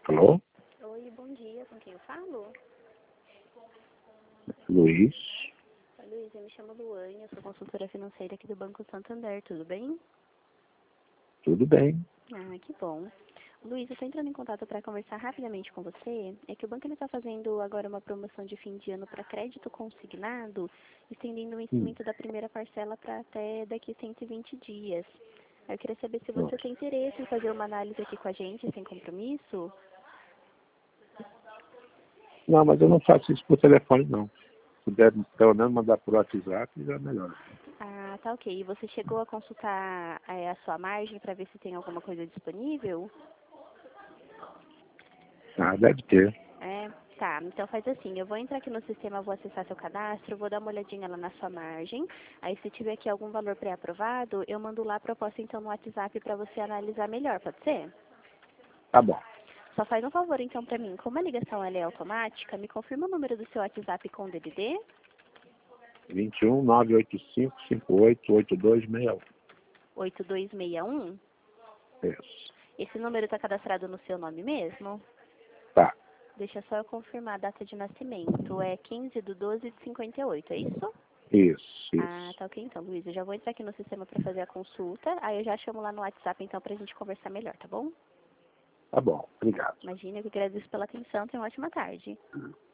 Alô? Oi, bom dia. Com quem eu falo? Luiz? Oi, Luiz, eu me chamo Luane, eu sou consultora financeira aqui do Banco Santander, tudo bem? Tudo bem? Ah, que bom. Luiz, eu estou entrando em contato para conversar rapidamente com você. É que o banco está fazendo agora uma promoção de fim de ano para crédito consignado, estendendo o vencimento da primeira parcela para até daqui 120 dias. Eu queria saber se você Nossa. tem interesse em fazer uma análise aqui com a gente, sem compromisso. Não, mas eu não faço isso por telefone, não. Se puder, pelo menos, mandar por WhatsApp, já é melhor. Ah, tá ok. E você chegou a consultar a sua margem para ver se tem alguma coisa disponível? Ah, deve ter. É, tá. Então faz assim, eu vou entrar aqui no sistema, vou acessar seu cadastro, vou dar uma olhadinha lá na sua margem. Aí se tiver aqui algum valor pré-aprovado, eu mando lá a proposta então no WhatsApp para você analisar melhor, pode ser? Tá bom. Só faz um favor então para mim, como a ligação ela é automática, me confirma o número do seu WhatsApp com o DDD 21 985 588261. 8261. Isso. Esse número está cadastrado no seu nome mesmo? Tá. Deixa só eu confirmar a data de nascimento. É 15/12/58, é isso? Isso, Ah, isso. tá ok então, Luiz. Eu já vou entrar aqui no sistema para fazer a consulta. Aí eu já chamo lá no WhatsApp então pra gente conversar melhor, tá bom? Tá bom. Obrigado. Imagina, eu que agradeço pela atenção. Tenha uma ótima tarde.